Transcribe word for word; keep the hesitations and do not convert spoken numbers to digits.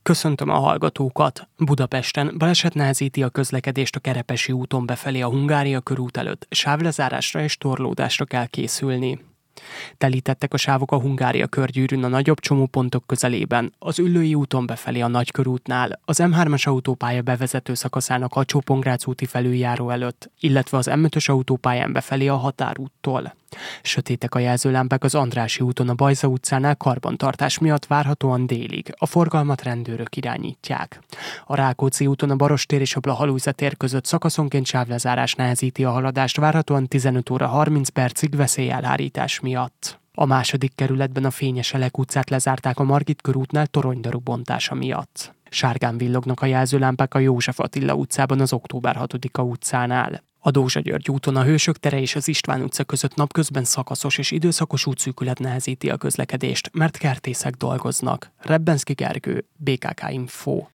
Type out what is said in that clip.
Köszöntöm a hallgatókat! Budapesten baleset nehezíti a közlekedést a Kerepesi úton befelé a Hungária körút előtt, sávlezárásra és torlódásra kell készülni. Telítettek a sávok a Hungária körgyűrűn a nagyobb csomópontok közelében, az Üllői úton befelé a Nagykörútnál, az em hármas autópálya bevezető szakaszának Hacsó-Pongrác úti felüljáró előtt, illetve az em ötös autópályán befelé a Határúttól. Sötétek a jelzőlámpák az Andrássy úton a Bajza utcánál karbantartás miatt várhatóan délig, a forgalmat rendőrök irányítják. A Rákóczi úton a Barostér és a Blahalújza tér között szakaszonként sávlezárás nehezíti a haladást várhatóan tizenöt óra harminc percig veszélyelhárítás miatt. A második kerületben a Fényes-Elek utcát lezárták a Margit körútnál toronydaru bontása miatt. Sárgán villognak a jelzőlámpák a József Attila utcában az Október hatodika utcánál. A Dózsa-György úton a Hősök tere és az István utca között napközben szakaszos és időszakos útszűkület nehezíti a közlekedést, mert kertészek dolgoznak. Rebbenszky Gergő, bé ká ká Info.